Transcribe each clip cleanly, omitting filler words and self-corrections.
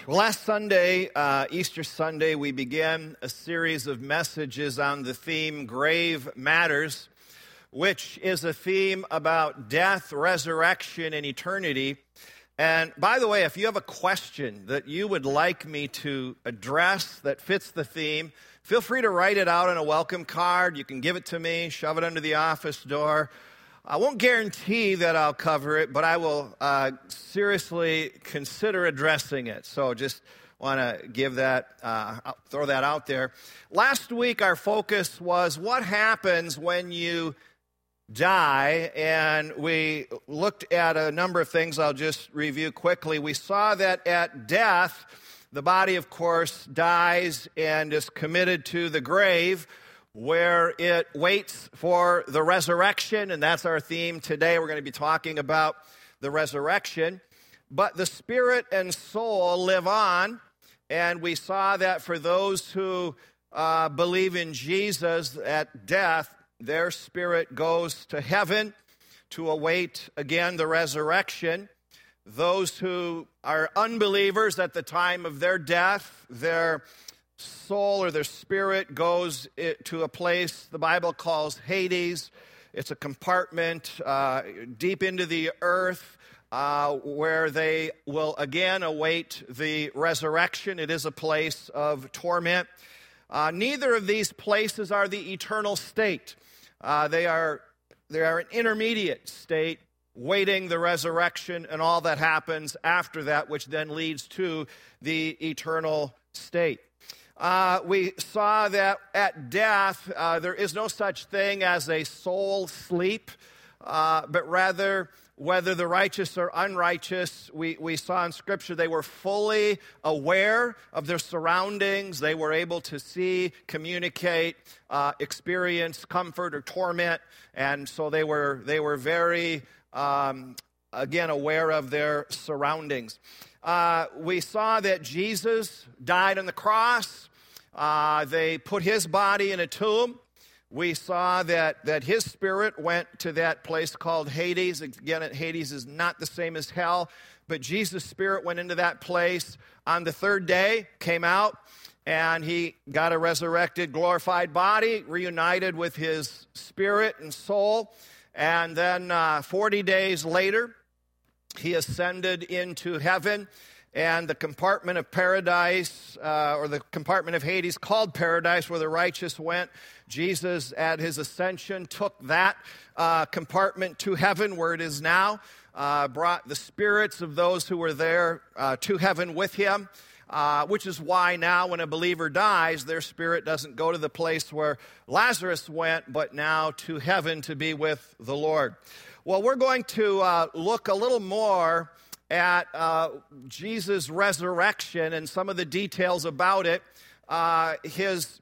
Well, last Sunday, Easter Sunday, we began a series of messages on the theme Grave Matters, which is a theme about death, resurrection, and eternity. And by the way, if you have a question that you would like me to address that fits the theme, feel free to write it out on a welcome card. You can give it to me, shove it under the office door. I won't guarantee that I'll cover it, but I will seriously consider addressing it. So just want to give that, throw that out there. Last week, our focus was what happens when you die, and we looked at a number of things I'll just review quickly. We saw that at death, the body, of course, dies and is committed to the grave, where it waits for the resurrection, and that's our theme today. We're going to be talking about the resurrection. But the spirit and soul live on, and we saw that for those who believe in Jesus at death, their spirit goes to heaven to await, again, the resurrection. Those who are unbelievers at the time of their death, their soul or their spirit goes to a place the Bible calls Hades. It's a compartment deep into the earth where they will again await the resurrection. It is a place of torment. Neither of these places are the eternal state. They are an intermediate state, waiting the resurrection and all that happens after that, which then leads to the eternal state. We saw that at death, there is no such thing as a soul sleep, but rather, whether the righteous or unrighteous, we saw in Scripture they were fully aware of their surroundings. They were able to see, communicate, experience comfort or torment, and so they were very, again, aware of their surroundings. We saw that Jesus died on the cross. They put his body in a tomb. We saw that his spirit went to that place called Hades. Again, Hades is not the same as hell, but Jesus' spirit went into that place on the third day, came out, and he got a resurrected, glorified body, reunited with his spirit and soul. And then 40 days later, he ascended into heaven. And the compartment of paradise, or the compartment of Hades called paradise, where the righteous went, Jesus, at his ascension, took that compartment to heaven, where it is now, brought the spirits of those who were there to heaven with him, which is why now when a believer dies, their spirit doesn't go to the place where Lazarus went, but now to heaven to be with the Lord. Well, we're going to look a little more at Jesus' resurrection and some of the details about it. His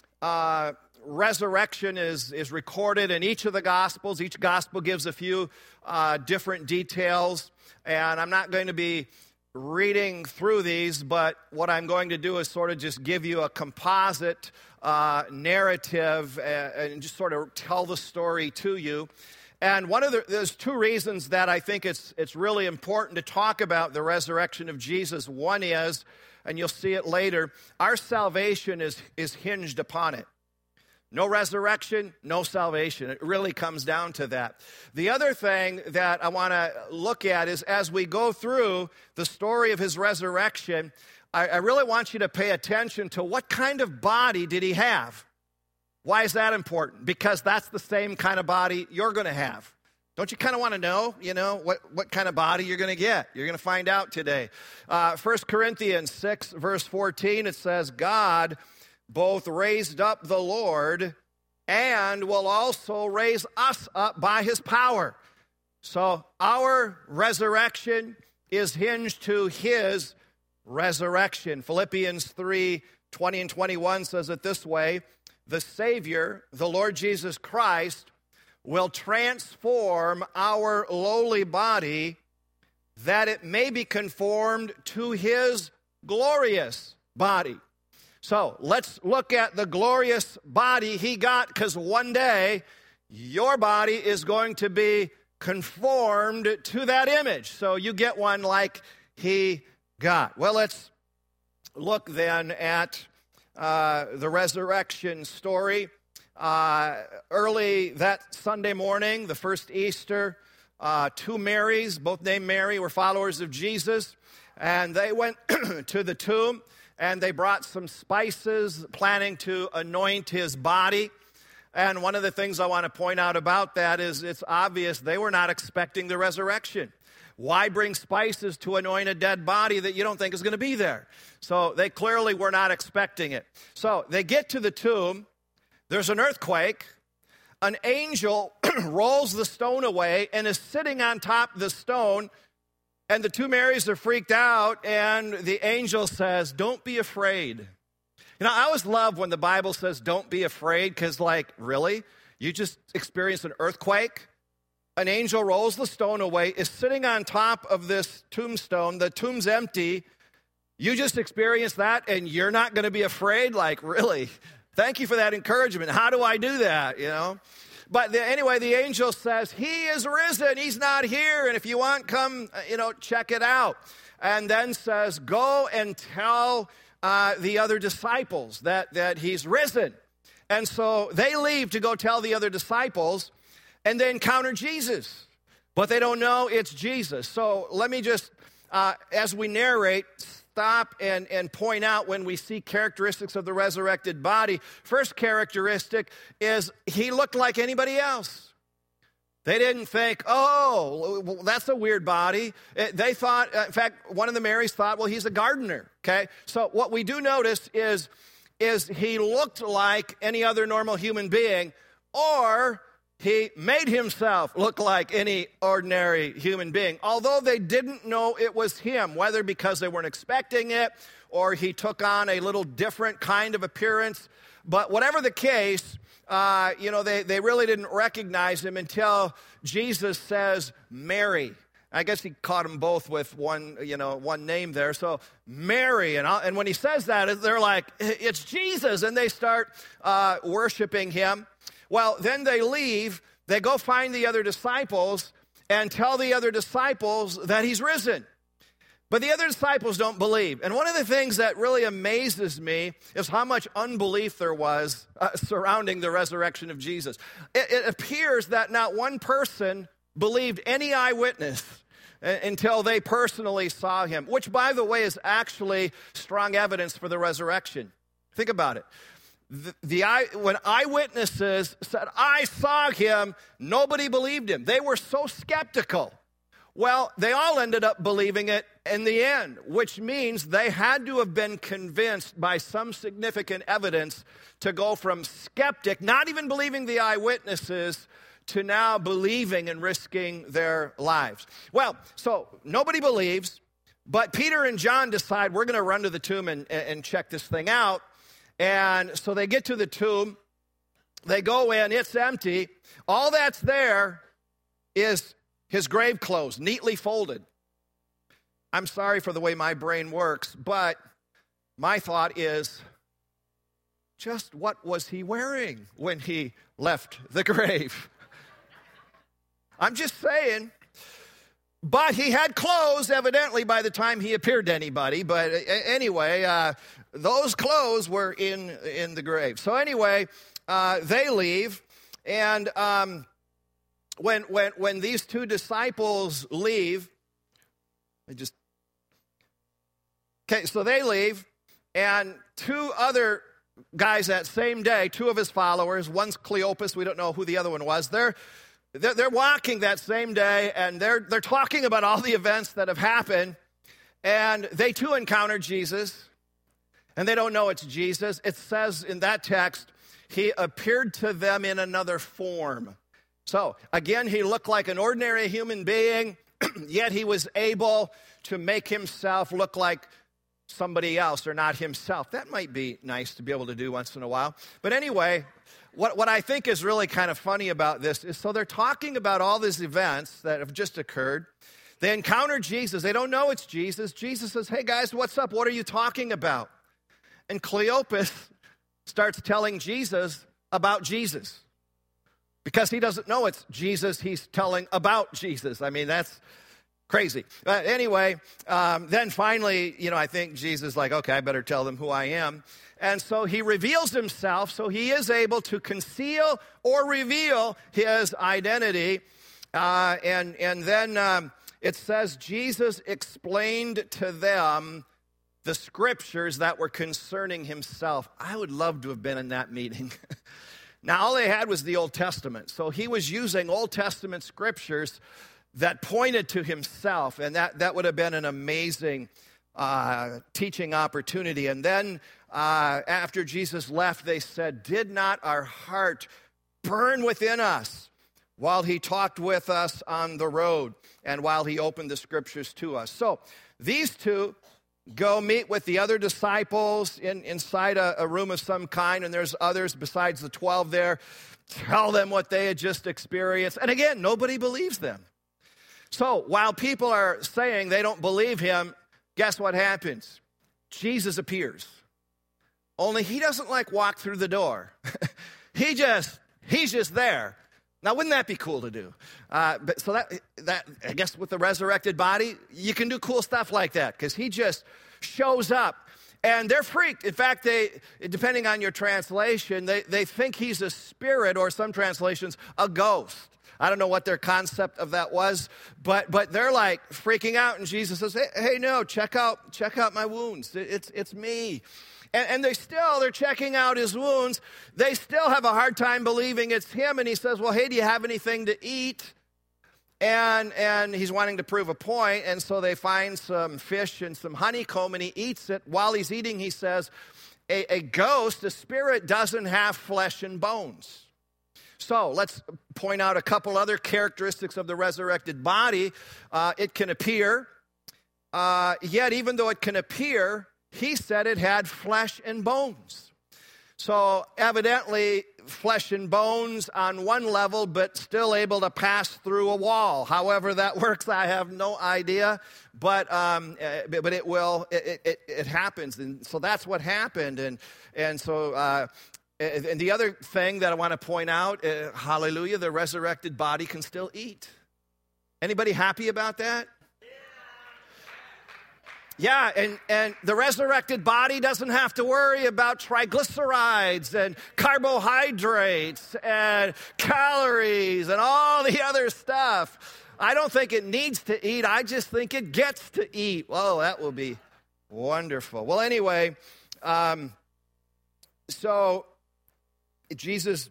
resurrection is recorded in each of the Gospels. Each Gospel gives a few different details, and I'm not going to be reading through these, but what I'm going to do is sort of just give you a composite narrative and just sort of tell the story to you. And there's two reasons that I think it's really important to talk about the resurrection of Jesus. One is, and you'll see it later, our salvation is hinged upon it. No resurrection, no salvation. It really comes down to that. The other thing that I want to look at is as we go through the story of his resurrection, I really want you to pay attention to what kind of body did he have. Why is that important? Because that's the same kind of body you're going to have. Don't you kind of want to know, what kind of body you're going to get? You're going to find out today. 1 Corinthians 6, verse 14, it says, God both raised up the Lord and will also raise us up by his power. So our resurrection is hinged to his resurrection. Philippians 3, 20 and 21 says it this way, the Savior, the Lord Jesus Christ, will transform our lowly body that it may be conformed to his glorious body. So let's look at the glorious body he got, because one day your body is going to be conformed to that image. So you get one like he got. Well, let's look then at the resurrection story. Early that Sunday morning, the first Easter, two Marys, both named Mary, were followers of Jesus, and they went to the tomb, and they brought some spices, planning to anoint his body. And one of the things I want to point out about that is it's obvious they were not expecting the resurrection. Why bring spices to anoint a dead body that you don't think is going to be there? So they clearly were not expecting it. So they get to the tomb. There's an earthquake. An angel rolls the stone away and is sitting on top of the stone. And the two Marys are freaked out. And the angel says, "Don't be afraid." You know, I always love when the Bible says, "Don't be afraid," because, like, really? You just experienced an earthquake? An angel rolls the stone away, is sitting on top of this tombstone. The tomb's empty. You just experienced that, and you're not going to be afraid? Like, really? Thank you for that encouragement. How do I do that, you know? But anyway, the angel says, "He is risen. He's not here. And if you want, come, check it out." And then says, "Go and tell the other disciples that he's risen." And so they leave to go tell the other disciples, and they encounter Jesus, but they don't know it's Jesus. So let me just, as we narrate, stop and point out when we see characteristics of the resurrected body. First characteristic is he looked like anybody else. They didn't think, "Oh, well, that's a weird body." They thought, in fact, one of the Marys thought, "Well, he's a gardener," okay? So what we do notice is he looked like any other normal human being, or he made himself look like any ordinary human being, although they didn't know it was him, whether because they weren't expecting it or he took on a little different kind of appearance. But whatever the case, they really didn't recognize him until Jesus says, "Mary." I guess he caught them both with one name there. So Mary, and when he says that, they're like, "It's Jesus," and they start worshiping him. Well, then they leave. They go find the other disciples and tell the other disciples that he's risen. But the other disciples don't believe. And one of the things that really amazes me is how much unbelief there was surrounding the resurrection of Jesus. It appears that not one person believed any eyewitness until they personally saw him, which, by the way, is actually strong evidence for the resurrection. Think about it. When eyewitnesses said, "I saw him," nobody believed him. They were so skeptical. Well, they all ended up believing it in the end, which means they had to have been convinced by some significant evidence to go from skeptic, not even believing the eyewitnesses, to now believing and risking their lives. Well, so nobody believes, but Peter and John decide, we're going to run to the tomb and check this thing out. And so they get to the tomb. They go in. It's empty. All that's there is his grave clothes, neatly folded. I'm sorry for the way my brain works, but my thought is, just what was he wearing when he left the grave? I'm just saying. But he had clothes, evidently, by the time he appeared to anybody. But anyway, those clothes were in the grave. So anyway, they leave. And when these two disciples leave, so they leave. And two other guys that same day, two of his followers, one's Cleopas, we don't know who the other one was, they're walking that same day, and they're talking about all the events that have happened, and they too encounter Jesus, and they don't know it's Jesus. It says in that text, he appeared to them in another form. So, again, he looked like an ordinary human being, yet he was able to make himself look like somebody else or not himself. That might be nice to be able to do once in a while. But anyway, what I think is really kind of funny about this is, so they're talking about all these events that have just occurred. They encounter Jesus. They don't know it's Jesus. Jesus says, "Hey, guys, what's up? What are you talking about?" And Cleopas starts telling Jesus about Jesus. Because he doesn't know it's Jesus, he's telling about Jesus. I mean, that's Crazy. But anyway, then finally, I think Jesus is like, okay, I better tell them who I am. And so he reveals himself, so he is able to conceal or reveal his identity. And then it says Jesus explained to them the scriptures that were concerning himself. I would love to have been in that meeting. Now, all they had was the Old Testament. So he was using Old Testament scriptures that pointed to himself, and that would have been an amazing teaching opportunity. And then after Jesus left, they said, "Did not our heart burn within us while he talked with us on the road and while he opened the scriptures to us?" So these two go meet with the other disciples inside a room of some kind, and there's others besides the 12 there. Tell them what they had just experienced. And again, nobody believes them. So while people are saying they don't believe him, guess what happens? Jesus appears. Only he doesn't walk through the door. He's just there. Now, wouldn't that be cool to do? But so that I guess with the resurrected body, you can do cool stuff like that because he just shows up. And they're freaked. In fact, depending on your translation, they think he's a spirit, or some translations, a ghost. I don't know what their concept of that was, but they're freaking out, and Jesus says, "Hey, no, check out my wounds. It's me." And they're checking out his wounds. They still have a hard time believing it's him. And he says, "Well, hey, do you have anything to eat?" And he's wanting to prove a point. And so they find some fish and some honeycomb, and he eats it. While he's eating, he says, a ghost, a spirit, doesn't have flesh and bones. So let's point out a couple other characteristics of the resurrected body. It can appear, yet even though it can appear, he said it had flesh and bones. So evidently, flesh and bones on one level, but still able to pass through a wall. However that works, I have no idea. But it will. It happens, and so that's what happened. And so. And the other thing that I want to point out, hallelujah, the resurrected body can still eat. Anybody happy about that? Yeah, and the resurrected body doesn't have to worry about triglycerides and carbohydrates and calories and all the other stuff. I don't think it needs to eat. I just think it gets to eat. Whoa, that will be wonderful. Well, anyway, so Jesus,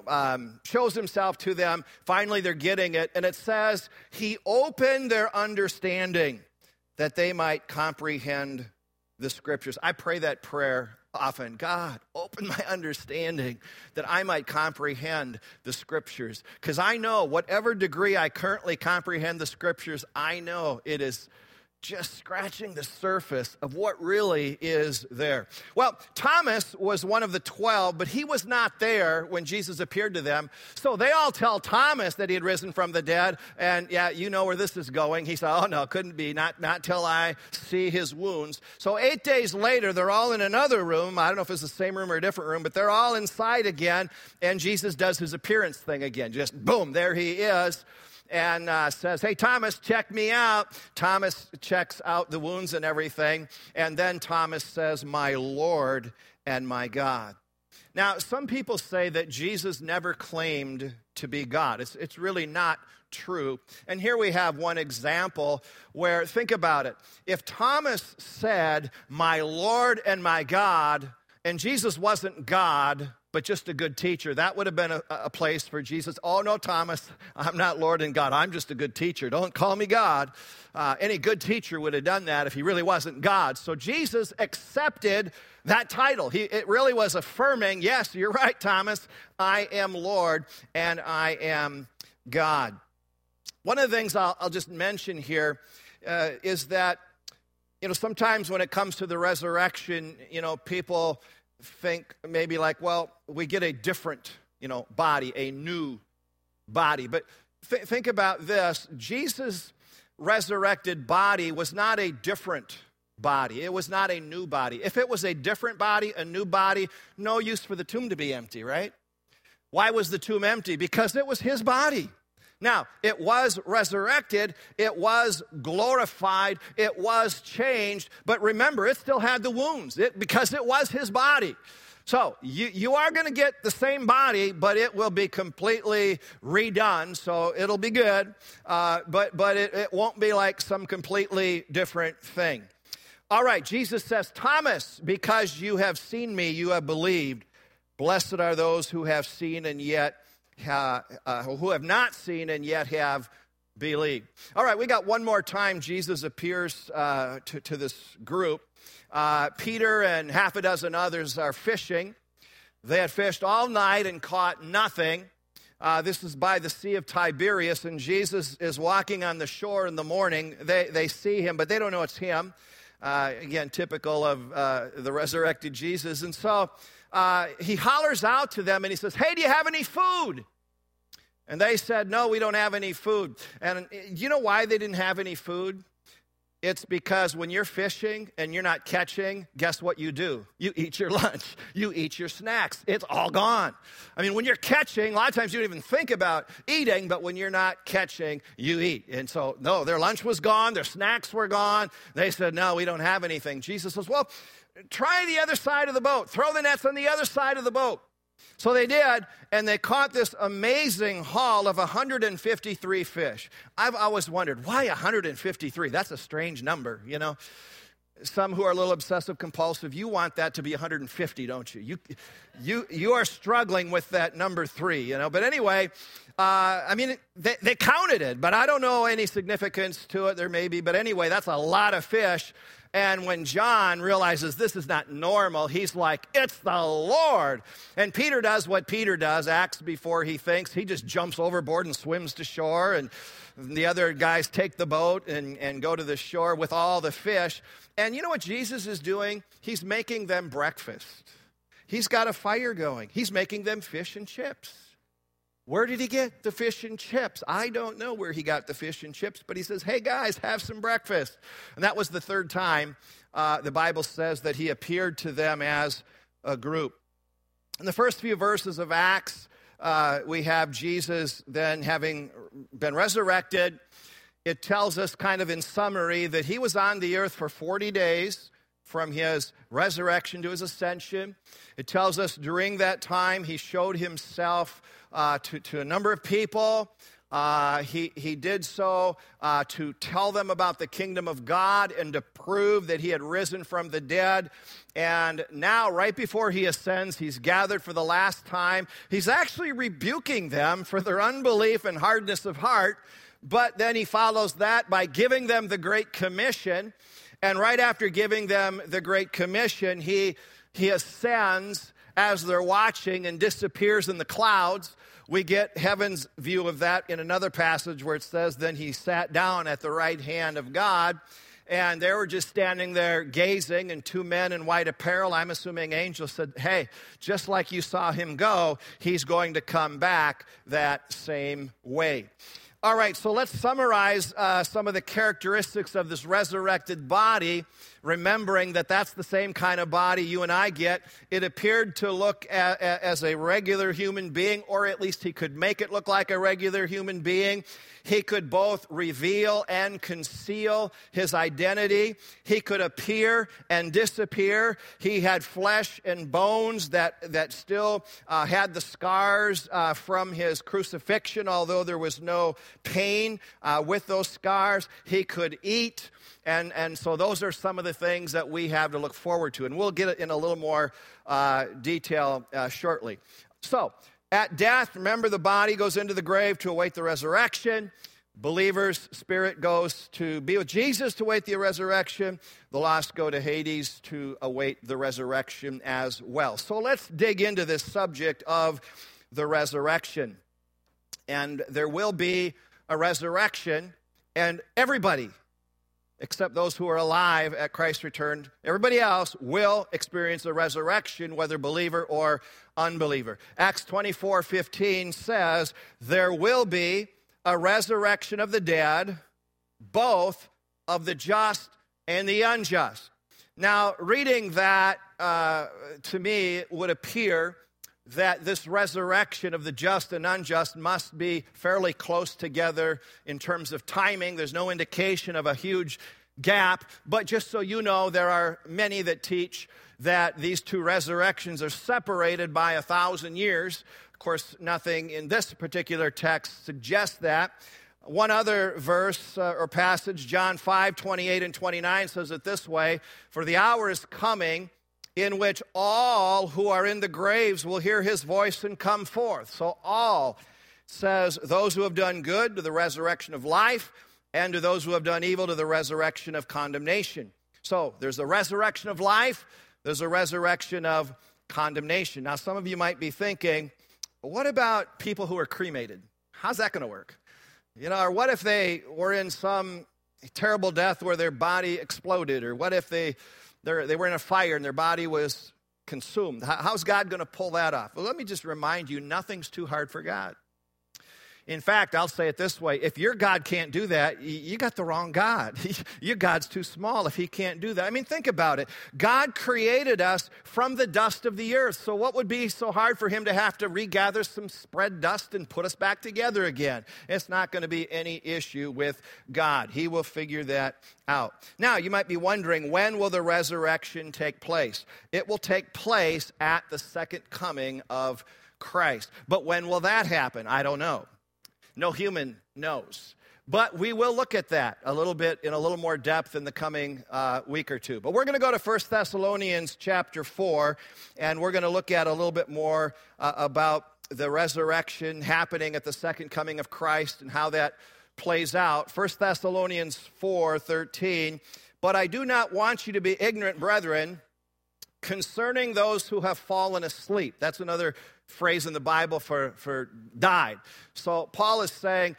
shows himself to them. Finally, they're getting it. And it says, he opened their understanding that they might comprehend the scriptures. I pray that prayer often. God, open my understanding that I might comprehend the scriptures. Because I know whatever degree I currently comprehend the scriptures, I know it is just scratching the surface of what really is there. Well, Thomas was one of the 12, but he was not there when Jesus appeared to them. So they all tell Thomas that he had risen from the dead. And yeah, you know where this is going. He said, "Oh no, couldn't be, not till I see his wounds." So 8 days later, they're all in another room. I don't know if it's the same room or a different room, but they're all inside again. And Jesus does his appearance thing again. Just boom, there he is. And says, "Hey, Thomas, check me out." Thomas checks out the wounds and everything. And then Thomas says, "My Lord and my God." Now, some people say that Jesus never claimed to be God. It's really not true. And here we have one example where, think about it. If Thomas said, "My Lord and my God," and Jesus wasn't God, but just a good teacher, that would have been a place for Jesus. "Oh, no, Thomas, I'm not Lord and God. I'm just a good teacher. Don't call me God." Any good teacher would have done that if he really wasn't God. So Jesus accepted that title. It really was affirming, yes, you're right, Thomas. I am Lord and I am God. One of the things I'll just mention here is that, sometimes when it comes to the resurrection, people think maybe well, we get a different, body, a new body. But think about this. Jesus' resurrected body was not a different body. It was not a new body. If it was a different body, a new body, no use for the tomb to be empty, right? Why was the tomb empty? Because it was his body. Now, it was resurrected, it was glorified, it was changed, but remember, it still had the wounds because it was his body. So you are going to get the same body, but it will be completely redone, so it'll be good, but it won't be like some completely different thing. All right, Jesus says, Thomas, because you have seen me, you have believed. Blessed are those who have seen and yet who have not seen and yet have believed. All right, we got one more time Jesus appears to this group. Peter and half a dozen others are fishing. They had fished all night and caught nothing. This is by the Sea of Tiberias, and Jesus is walking on the shore in the morning. They see him, but they don't know it's him. Again, typical of the resurrected Jesus. And so he hollers out to them and he says, hey, do you have any food? And they said, no, we don't have any food. And you know why they didn't have any food? It's because when you're fishing and you're not catching, guess what you do? You eat your lunch. You eat your snacks. It's all gone. I mean, when you're catching, a lot of times you don't even think about eating, but when you're not catching, you eat. And so, no, their lunch was gone. Their snacks were gone. They said, no, we don't have anything. Jesus says, well, try the other side of the boat. Throw the nets on the other side of the boat. So they did, and they caught this amazing haul of 153 fish. I've always wondered, why 153? That's a strange number, you know. Some who are a little obsessive compulsive, you want that to be 150, don't you? You are struggling with that number 3, you know. But anyway, I mean, they counted it, but I don't know any significance to it. There may be, but anyway, that's a lot of fish. And when John realizes this is not normal, he's like, it's the Lord. And Peter does what Peter does, acts before he thinks. He just jumps overboard and swims to shore. And the other guys take the boat and go to the shore with all the fish. And you know what Jesus is doing? He's making them breakfast. He's got a fire going. He's making them fish and chips. Where did he get the fish and chips? I don't know where he got the fish and chips, but he says, hey, guys, have some breakfast. And that was the third time the Bible says that he appeared to them as a group. In the first few verses of Acts, we have Jesus then having been resurrected. It tells us kind of in summary that he was on the earth for 40 days from his resurrection to his ascension. It tells us during that time he showed himself to a number of people. He did so to tell them about the kingdom of God and to prove that he had risen from the dead. And now, right before he ascends, he's gathered for the last time. He's actually rebuking them for their unbelief and hardness of heart. But then he follows that by giving them the Great Commission. And right after giving them the Great Commission, he ascends as they're watching and disappears in the clouds. We get heaven's view of that in another passage where it says, then he sat down at the right hand of God. And they were just standing there gazing, and 2 men in white apparel, I'm assuming angels, said, hey, just like you saw him go, he's going to come back that same way. All right, so let's summarize some of the characteristics of this resurrected body, remembering that that's the same kind of body you and I get. It appeared to look as a regular human being, or at least he could make it look like a regular human being. He could both reveal and conceal his identity. He could appear and disappear. He had flesh and bones that still had the scars from his crucifixion, although there was no pain with those scars. He could eat. And so those are some of the things that we have to look forward to. And we'll get it in a little more detail shortly. So, at death, remember, the body goes into the grave to await the resurrection. Believer's spirit goes to be with Jesus to await the resurrection. The lost go to Hades to await the resurrection as well. So let's dig into this subject of the resurrection. And there will be a resurrection, and everybody, except those who are alive at Christ's return, everybody else will experience a resurrection, whether believer or unbeliever. Acts 24:15 says, there will be a resurrection of the dead, both of the just and the unjust. Now, reading that to me would appear that this resurrection of the just and unjust must be fairly close together in terms of timing. There's no indication of a huge gap, but just so you know, there are many that teach that these two resurrections are separated by 1,000 years. Of course, nothing in this particular text suggests that. One other verse or passage, John 5:28 and 29, says it this way, "For the hour is coming in which all who are in the graves will hear his voice and come forth." So all says those who have done good to the resurrection of life, and to those who have done evil to the resurrection of condemnation. So there's the resurrection of life, there's a resurrection of condemnation. Now some of you might be thinking, what about people who are cremated? How's that going to work? Or what if they were in some terrible death where their body exploded? Or what if they were in a fire and their body was consumed? How's God going to pull that off? Well, let me just remind you, nothing's too hard for God. In fact, I'll say it this way. If your God can't do that, you got the wrong God. Your God's too small if he can't do that. I mean, think about it. God created us from the dust of the earth. So what would be so hard for him to have to regather some spread dust and put us back together again? It's not going to be any issue with God. He will figure that out. Now, you might be wondering, when will the resurrection take place? It will take place at the second coming of Christ. But when will that happen? I don't know. No human knows. But we will look at that a little bit in a little more depth in the coming week or two. But we're going to go to 1 Thessalonians chapter 4, and we're going to look at a little bit more about the resurrection happening at the second coming of Christ and how that plays out. 1 Thessalonians 4:13, "But I do not want you to be ignorant, brethren, concerning those who have fallen asleep." That's another phrase in the Bible for died. So Paul is saying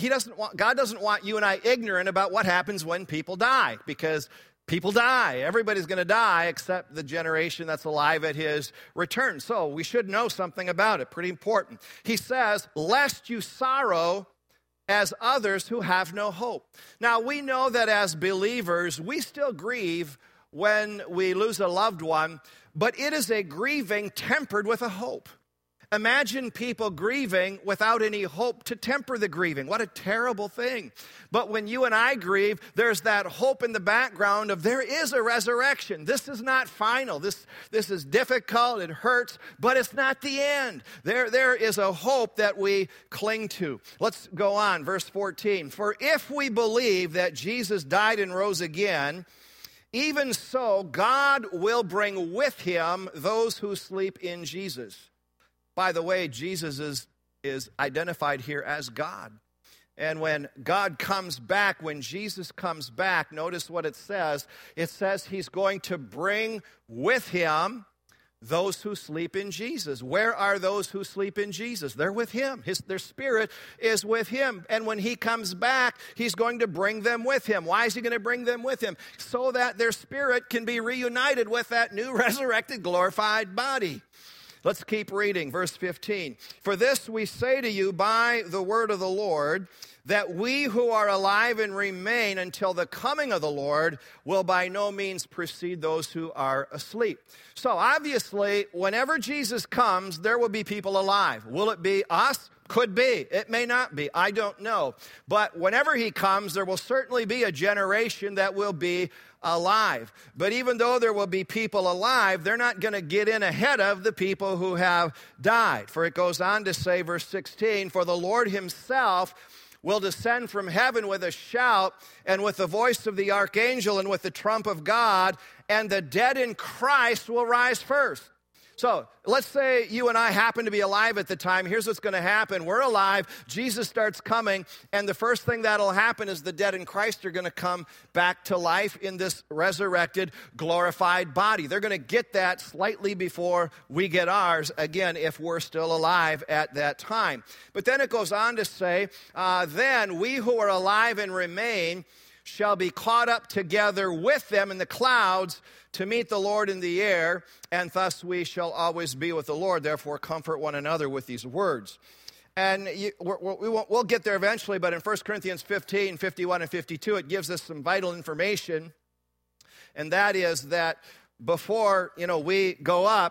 God doesn't want you and I ignorant about what happens when people die, because people die. Everybody's going to die except the generation that's alive at his return. So we should know something about it. Pretty important. He says, "Lest you sorrow as others who have no hope." Now we know that as believers, we still grieve when we lose a loved one, but it is a grieving tempered with a hope. Imagine people grieving without any hope to temper the grieving. What a terrible thing. But when you and I grieve, there's that hope in the background of there is a resurrection. This is not final. This is difficult. It hurts, but it's not the end. There is a hope that we cling to. Let's go on. Verse 14. "For if we believe that Jesus died and rose again, even so God will bring with him those who sleep in Jesus." By the way, Jesus is identified here as God. And when God comes back, when Jesus comes back, notice what it says. It says he's going to bring with him those who sleep in Jesus. Where are those who sleep in Jesus? They're with him. Their spirit is with him. And when he comes back, he's going to bring them with him. Why is he going to bring them with him? So that their spirit can be reunited with that new resurrected, glorified body. Let's keep reading. Verse 15. "For this we say to you by the word of the Lord, that we who are alive and remain until the coming of the Lord will by no means precede those who are asleep." So obviously, whenever Jesus comes, there will be people alive. Will it be us? Could be. It may not be. I don't know. But whenever he comes, there will certainly be a generation that will be alive. But even though there will be people alive, they're not going to get in ahead of the people who have died. For it goes on to say, verse 16, "For the Lord himself will descend from heaven with a shout, and with the voice of the archangel, and with the trump of God, and the dead in Christ will rise first." So let's say you and I happen to be alive at the time. Here's what's going to happen. We're alive. Jesus starts coming. And the first thing that'll happen is the dead in Christ are going to come back to life in this resurrected, glorified body. They're going to get that slightly before we get ours, again, if we're still alive at that time. But then it goes on to say, "Then we who are alive and remain shall be caught up together with them in the clouds to meet the Lord in the air, and thus we shall always be with the Lord. Therefore, comfort one another with these words." And we'll get there eventually, but in 1 Corinthians 15, 51 and 52, it gives us some vital information, and that is that before we go up,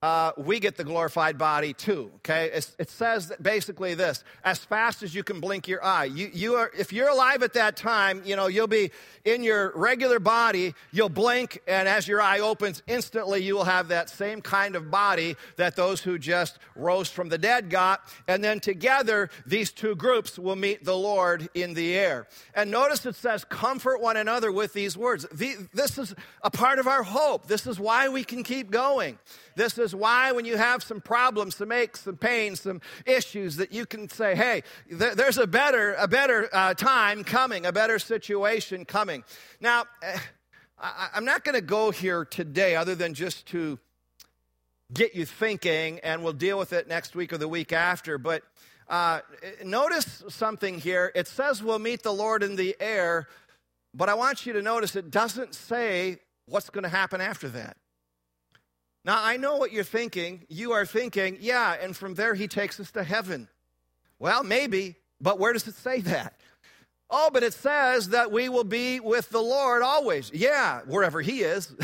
we get the glorified body too, okay? It says basically this: as fast as you can blink your eye. If you're alive at that time, you'll be in your regular body, you'll blink, and as your eye opens, instantly you will have that same kind of body that those who just rose from the dead got, and then together, these two groups will meet the Lord in the air. And notice it says, comfort one another with these words. This is a part of our hope. This is why we can keep going. This is why when you have some problems, some aches, some pains, some issues, that you can say, hey, there's a better time coming, a better situation coming. Now, I'm not going to go here today other than just to get you thinking, and we'll deal with it next week or the week after. But notice something here. It says we'll meet the Lord in the air, but I want you to notice it doesn't say what's going to happen after that. Now, I know what you're thinking. You are thinking, yeah, and from there he takes us to heaven. Well, maybe, but where does it say that? Oh, but it says that we will be with the Lord always. Yeah, wherever he is.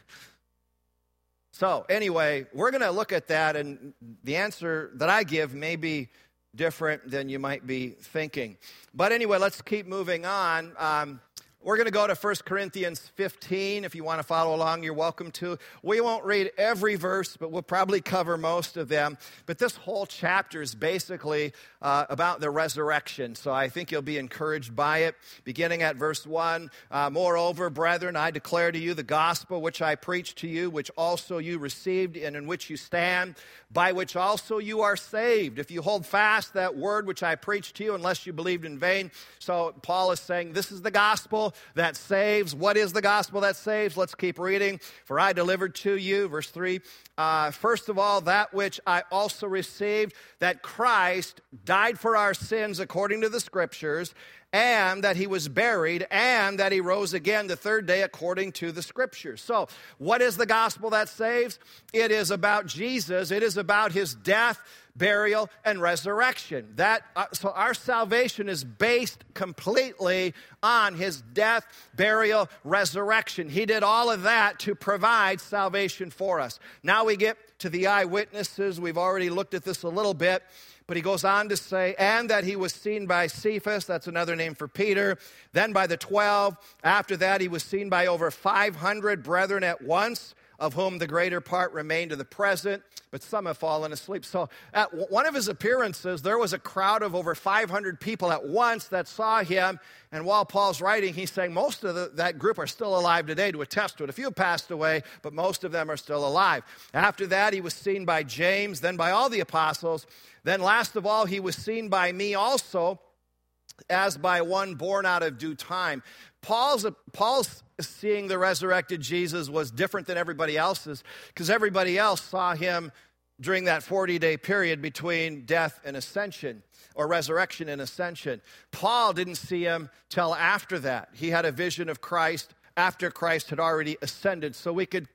So, anyway, we're going to look at that, and the answer that I give may be different than you might be thinking. But anyway, let's keep moving on. We're going to go to 1 Corinthians 15. If you want to follow along, you're welcome to. We won't read every verse, but we'll probably cover most of them. But this whole chapter is basically about the resurrection. So I think you'll be encouraged by it. Beginning at verse 1, moreover, brethren, I declare to you the gospel which I preached to you, which also you received and in which you stand, by which also you are saved, if you hold fast that word which I preached to you, unless you believed in vain. So Paul is saying this is the gospel that saves. What is the gospel that saves? Let's keep reading. For I delivered to you, verse 3, first of all, that which I also received, that Christ died for our sins according to the Scriptures, and that he was buried, and that he rose again the third day according to the Scriptures. So, what is the gospel that saves? It is about Jesus. It is about his death, burial, and resurrection. So our salvation is based completely on his death, burial, resurrection. He did all of that to provide salvation for us. Now we get to the eyewitnesses. We've already looked at this a little bit. But he goes on to say, and that he was seen by Cephas, that's another name for Peter, then by the 12. After that, he was seen by over 500 brethren at once, of whom the greater part remain to the present, but some have fallen asleep. So at one of his appearances, there was a crowd of over 500 people at once that saw him. And while Paul's writing, he's saying most of that group are still alive today to attest to it. A few passed away, but most of them are still alive. After that, he was seen by James, then by all the apostles. Then last of all, he was seen by me also, as by one born out of due time. Paul's seeing the resurrected Jesus was different than everybody else's, because everybody else saw him during that 40-day period between death and ascension, or resurrection and ascension. Paul didn't see him till after that. He had a vision of Christ after Christ had already ascended. So we could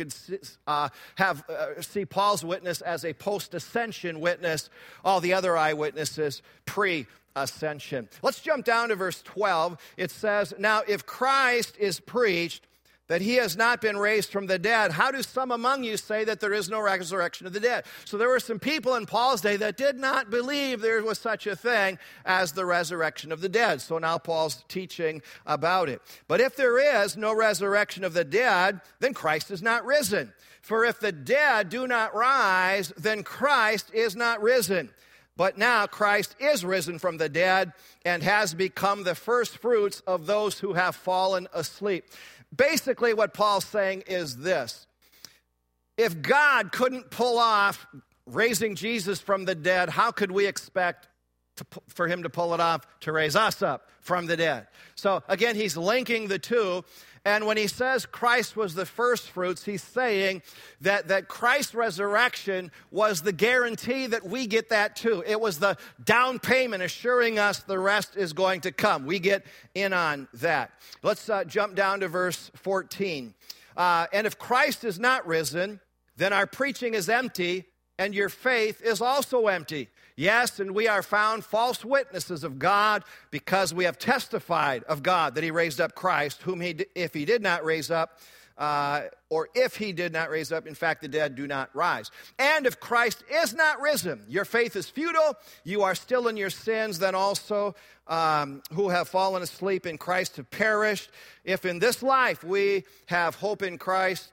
see Paul's witness as a post-ascension witness, all the other eyewitnesses pre-ascension. Let's jump down to verse 12. It says, now if Christ is preached that he has not been raised from the dead, how do some among you say that there is no resurrection of the dead? So there were some people in Paul's day that did not believe there was such a thing as the resurrection of the dead. So now Paul's teaching about it. But if there is no resurrection of the dead, then Christ is not risen. For if the dead do not rise, then Christ is not risen. But now Christ is risen from the dead and has become the first fruits of those who have fallen asleep. Basically, what Paul's saying is this. If God couldn't pull off raising Jesus from the dead, how could we expect for him to pull it off to raise us up from the dead? So again, he's linking the two. And when he says Christ was the first fruits, he's saying that Christ's resurrection was the guarantee that we get that too. It was the down payment assuring us the rest is going to come. We get in on that. Let's jump down to verse 14. And if Christ is not risen, then our preaching is empty, and your faith is also empty. Yes, and we are found false witnesses of God, because we have testified of God that he raised up Christ, whom if he did not raise up, or if he did not raise up, in fact, the dead do not rise. And if Christ is not risen, your faith is futile, you are still in your sins, then also who have fallen asleep in Christ have perished. If in this life we have hope in Christ,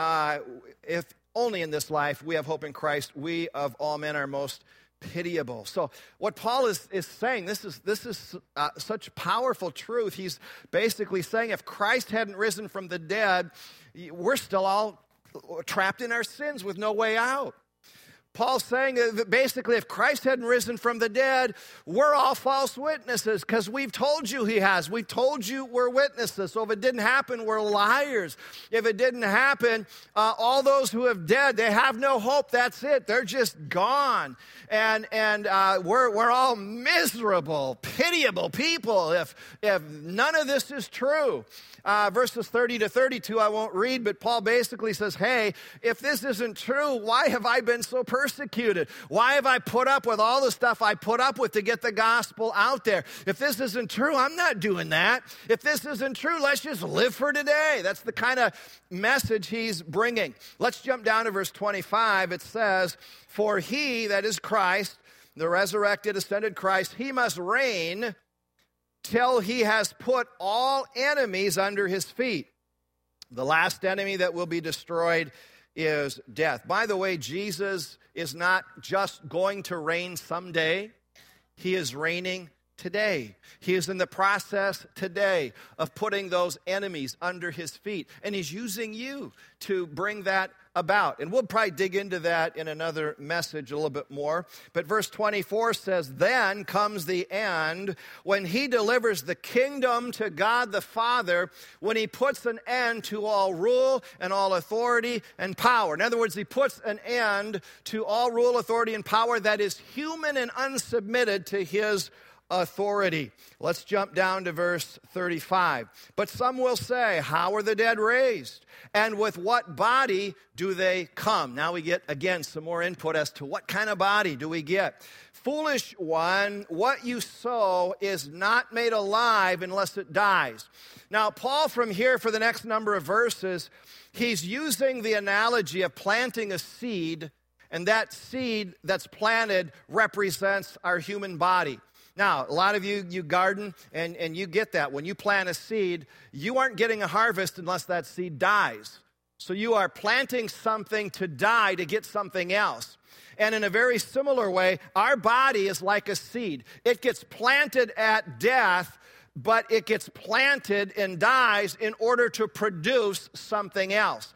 if only in this life we have hope in Christ, we of all men are most pitiable. So what Paul is saying, this is such powerful truth. He's basically saying if Christ hadn't risen from the dead, we're still all trapped in our sins with no way out. Paul's saying that basically if Christ hadn't risen from the dead, we're all false witnesses because we've told you he has. We've told you we're witnesses. So if it didn't happen, we're liars. If it didn't happen, all those who have dead, they have no hope. That's it. They're just gone. And we're all miserable, pitiable people if none of this is true. Verses 30 to 32 I won't read, but Paul basically says, hey, if this isn't true, why have I been so persecuted? Why have I put up with all the stuff I put up with to get the gospel out there? If this isn't true, I'm not doing that. If this isn't true, let's just live for today. That's the kind of message he's bringing. Let's jump down to verse 25. It says, for he, that is Christ, the resurrected, ascended Christ, he must reign till he has put all enemies under his feet. The last enemy that will be destroyed is death. By the way, Jesus is not just going to reign someday. He is reigning today. He is in the process today of putting those enemies under his feet. And he's using you to bring that about. And we'll probably dig into that in another message a little bit more. But verse 24 says, then comes the end when he delivers the kingdom to God the Father, when he puts an end to all rule and all authority and power. In other words, he puts an end to all rule, authority, and power that is human and unsubmitted to his authority. Let's jump down to verse 35. But some will say, how are the dead raised? And with what body do they come? Now we get, again, some more input as to what kind of body do we get. Foolish one, what you sow is not made alive unless it dies. Now, Paul from here for the next number of verses, he's using the analogy of planting a seed, and that seed that's planted represents our human body. Now, a lot of you garden, and you get that. When you plant a seed, you aren't getting a harvest unless that seed dies. So you are planting something to die to get something else. And in a very similar way, our body is like a seed. It gets planted at death, but it gets planted and dies in order to produce something else.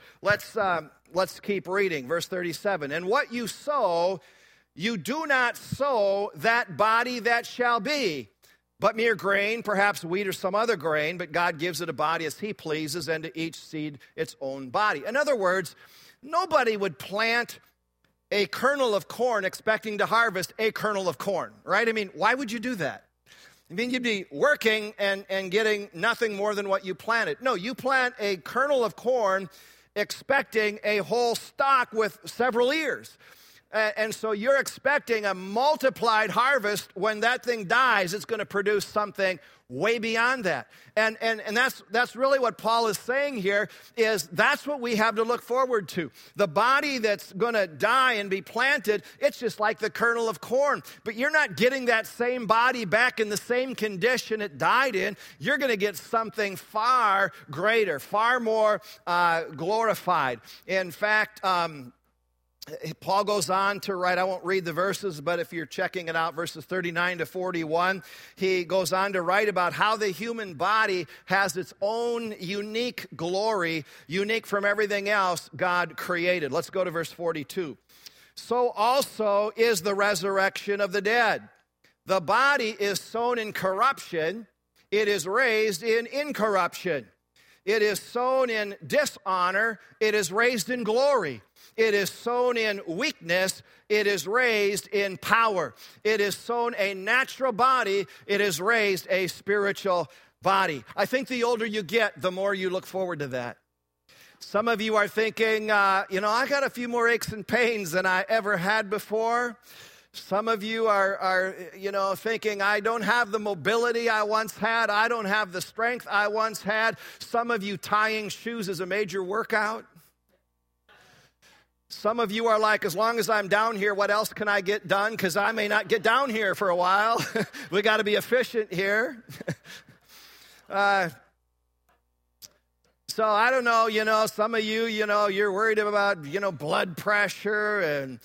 Let's keep reading. Verse 37, and what you sow, you do not sow that body that shall be, but mere grain, perhaps wheat or some other grain, but God gives it a body as he pleases, and to each seed its own body. In other words, nobody would plant a kernel of corn expecting to harvest a kernel of corn, right? I mean, why would you do that? I mean, you'd be working and getting nothing more than what you planted. No, you plant a kernel of corn expecting a whole stalk with several ears. And so you're expecting a multiplied harvest. When that thing dies, it's going to produce something way beyond that. And that's really what Paul is saying here, is that's what we have to look forward to. The body that's going to die and be planted, it's just like the kernel of corn. But you're not getting that same body back in the same condition it died in. You're going to get something far greater, far more glorified. In fact, Paul goes on to write, I won't read the verses, but if you're checking it out, verses 39 to 41, he goes on to write about how the human body has its own unique glory, unique from everything else God created. Let's go to verse 42. So also is the resurrection of the dead. The body is sown in corruption, it is raised in incorruption. It is sown in dishonor, it is raised in glory. It is sown in weakness, it is raised in power. It is sown a natural body, it is raised a spiritual body. I think the older you get, the more you look forward to that. Some of you are thinking, I got a few more aches and pains than I ever had before. Some of you are thinking, I don't have the mobility I once had. I don't have the strength I once had. Some of you, tying shoes is a major workout. Some of you are like, as long as I'm down here, what else can I get done? Because I may not get down here for a while. We got to be efficient here. So I don't know, some of you, you're worried about, blood pressure and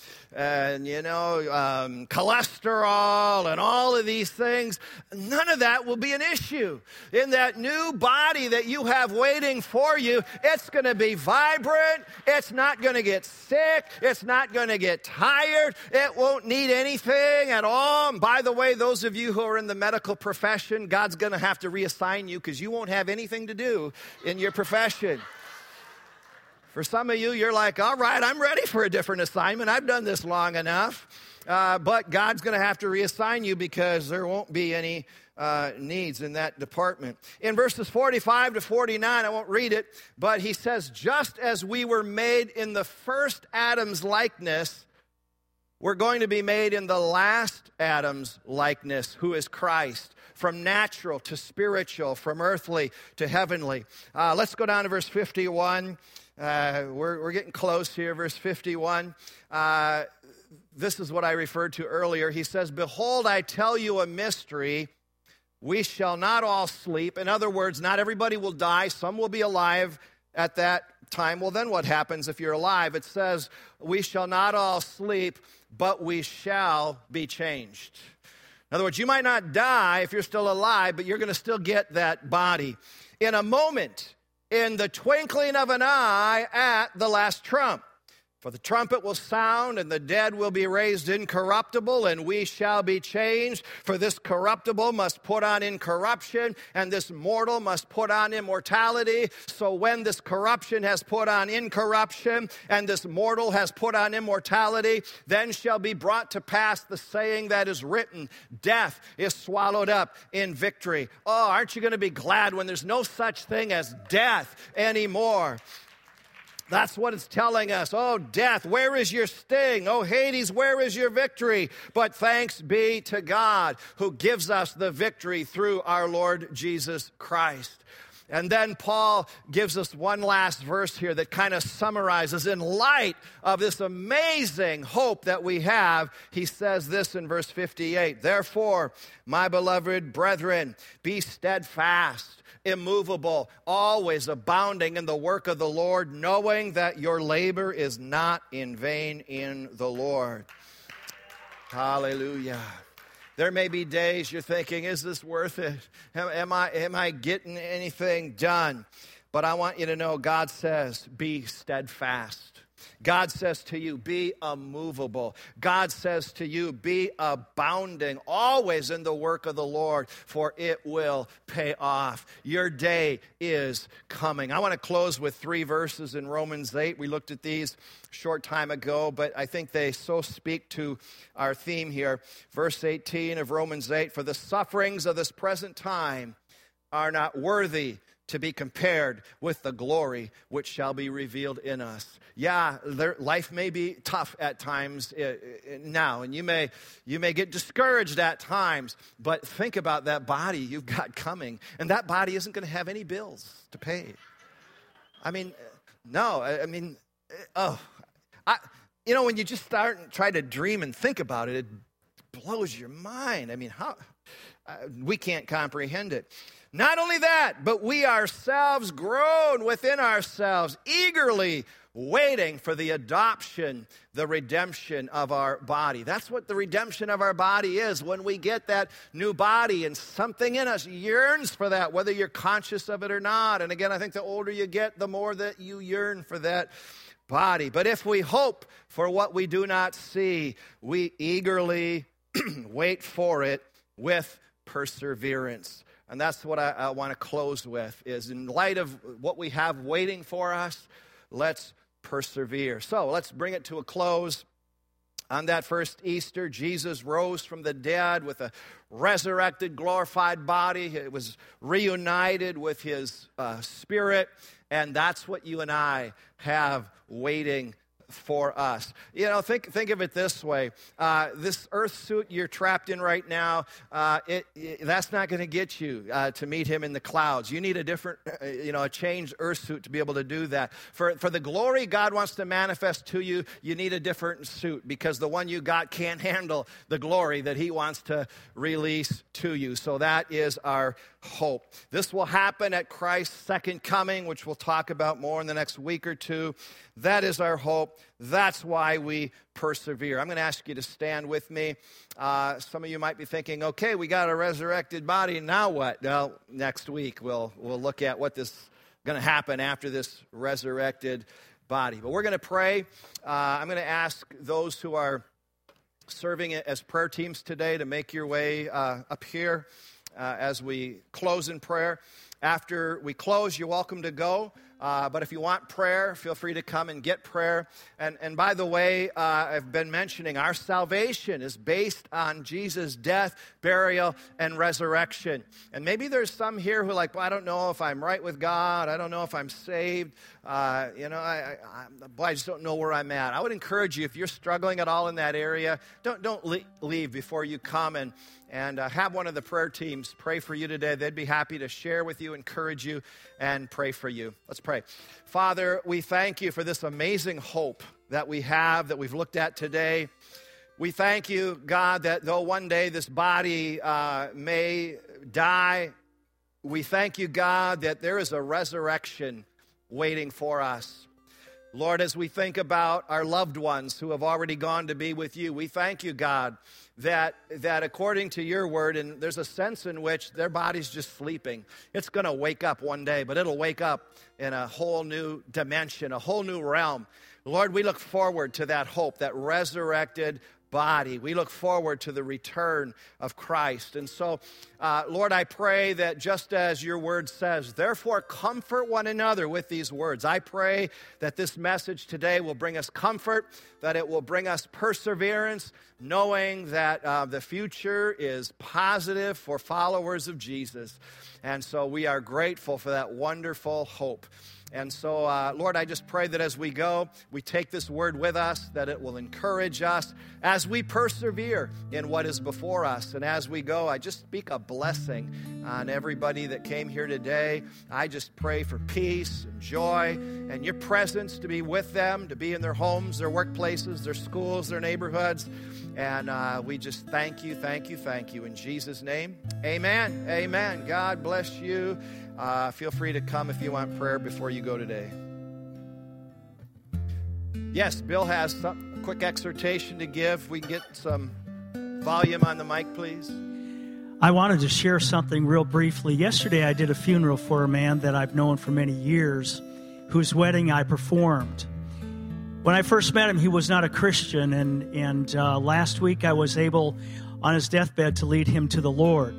cholesterol and all of these things. None of that will be an issue. In that new body that you have waiting for you, it's going to be vibrant. It's not going to get sick. It's not going to get tired. It won't need anything at all. And by the way, those of you who are in the medical profession, God's going to have to reassign you because you won't have anything to do in your profession. For some of you, you're like, all right, I'm ready for a different assignment. I've done this long enough. But God's going to have to reassign you because there won't be any needs in that department. In verses 45 to 49, I won't read it, but he says, just as we were made in the first Adam's likeness, we're going to be made in the last Adam's likeness, who is Christ. From natural to spiritual, from earthly to heavenly. Let's go down to verse 51. We're getting close here. Verse 51. This is what I referred to earlier. He says, behold, I tell you a mystery. We shall not all sleep. In other words, not everybody will die. Some will be alive at that time. Well, then what happens if you're alive? It says, we shall not all sleep, but we shall be changed. In other words, you might not die if you're still alive, but you're going to still get that body. In a moment, in the twinkling of an eye at the last trump. For the trumpet will sound, and the dead will be raised incorruptible, and we shall be changed. For this corruptible must put on incorruption, and this mortal must put on immortality. So when this corruption has put on incorruption, and this mortal has put on immortality, then shall be brought to pass the saying that is written, death is swallowed up in victory. Oh, aren't you going to be glad when there's no such thing as death anymore? That's what it's telling us. Oh, death, where is your sting? Oh, Hades, where is your victory? But thanks be to God who gives us the victory through our Lord Jesus Christ. And then Paul gives us one last verse here that kind of summarizes, in light of this amazing hope that we have, he says this in verse 58, therefore, my beloved brethren, be steadfast, immovable, always abounding in the work of the Lord, knowing that your labor is not in vain in the Lord. Hallelujah. There may be days you're thinking, is this worth it? Am I getting anything done? But I want you to know God says, be steadfast. God says to you, be immovable. God says to you, be abounding, always in the work of the Lord, for it will pay off. Your day is coming. I want to close with 3 verses in Romans 8. We looked at these a short time ago, but I think they so speak to our theme here. Verse 18 of Romans 8, for the sufferings of this present time are not worthy to be compared with the glory which shall be revealed in us. Yeah, life may be tough at times now, and you may get discouraged at times, but think about that body you've got coming, and that body isn't going to have any bills to pay. When you just start and try to dream and think about it, it blows your mind. We can't comprehend it. Not only that, but we ourselves groan within ourselves, eagerly waiting for the adoption, the redemption of our body. That's what the redemption of our body is. When we get that new body and something in us yearns for that, whether you're conscious of it or not. And again, I think the older you get, the more that you yearn for that body. But if we hope for what we do not see, we eagerly wait for it with perseverance. And that's what I want to close with, is in light of what we have waiting for us, let's persevere. So let's bring it to a close. On that first Easter, Jesus rose from the dead with a resurrected, glorified body. It was reunited with his spirit, and that's what you and I have waiting for us. You know, think of it this way. This earth suit you're trapped in right now, that's not going to get you to meet him in the clouds. You need a different, a changed earth suit to be able to do that. For the glory God wants to manifest to you, you need a different suit, because the one you got can't handle the glory that he wants to release to you. So that is our hope. This will happen at Christ's second coming, which we'll talk about more in the next week or two. That is our hope. That's why we persevere. I'm going to ask you to stand with me. Some of you might be thinking, okay, we got a resurrected body. Now what? Well, next week we'll look at what is going to happen after this resurrected body. But we're going to pray. I'm going to ask those who are serving as prayer teams today to make your way up here as we close in prayer. After we close, you're welcome to go. But if you want prayer, feel free to come and get prayer. And by the way, I've been mentioning our salvation is based on Jesus' death, burial, and resurrection. And maybe there's some here who are like, well, I don't know if I'm right with God. I don't know if I'm saved. I just don't know where I'm at. I would encourage you, if you're struggling at all in that area, don't leave before you come and have one of the prayer teams pray for you today. They'd be happy to share with you, encourage you, and pray for you. Let's pray. Father, we thank you for this amazing hope that we have, that we've looked at today. We thank you, God, that though one day this body may die, we thank you, God, that there is a resurrection waiting for us. Lord, as we think about our loved ones who have already gone to be with you, we thank you, God, that according to your word, and there's a sense in which their body's just sleeping. It's going to wake up one day, but it'll wake up in a whole new dimension, a whole new realm. Lord, we look forward to that hope, that resurrected body. We look forward to the return of Christ. And so, Lord, I pray that just as your word says, therefore comfort one another with these words. I pray that this message today will bring us comfort, that it will bring us perseverance, knowing that the future is positive for followers of Jesus. And so we are grateful for that wonderful hope. And so, Lord, I just pray that as we go, we take this word with us, that it will encourage us as we persevere in what is before us. And as we go, I just speak a blessing on everybody that came here today. I just pray for peace and joy and your presence to be with them, to be in their homes, their workplaces, their schools, their neighborhoods. And we just thank you. In Jesus' name, amen. Amen. God bless you. Feel free to come if you want prayer before you go today. Yes, Bill has a quick exhortation to give. We can get some volume on the mic, please. I wanted to share something real briefly. Yesterday I did a funeral for a man that I've known for many years, whose wedding I performed. When I first met him, he was not a Christian, and last week I was able, on his deathbed, to lead him to the Lord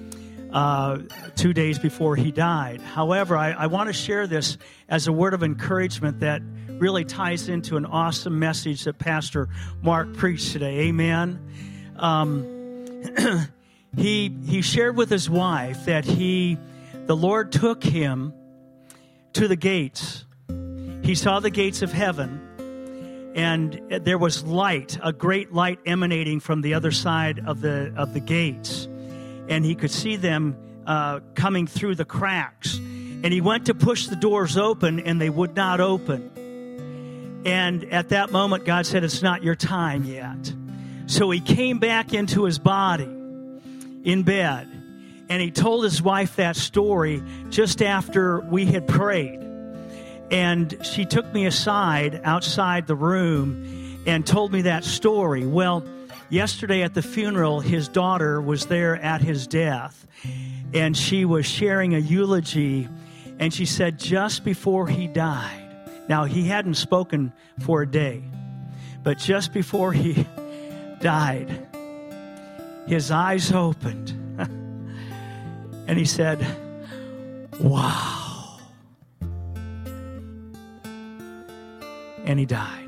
2 days before he died. However, I want to share this as a word of encouragement that really ties into an awesome message that Pastor Mark preached today. Amen. He shared with his wife that the Lord took him to the gates. He saw the gates of heaven, and there was light, a great light emanating from the other side of the gates. And he could see them coming through the cracks. And he went to push the doors open, and they would not open. And at that moment, God said, it's not your time yet. So he came back into his body in bed, and he told his wife that story just after we had prayed. And she took me aside outside the room and told me that story. Well, yesterday at the funeral, his daughter was there at his death, and she was sharing a eulogy, and she said just before he died, now he hadn't spoken for a day, but just before he died, his eyes opened, and he said, wow, and he died.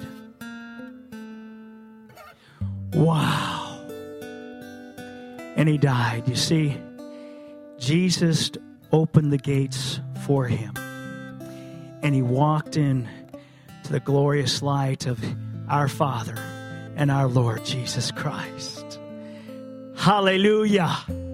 Wow. And he died. You see, Jesus opened the gates for him. And he walked in to the glorious light of our Father and our Lord Jesus Christ. Hallelujah.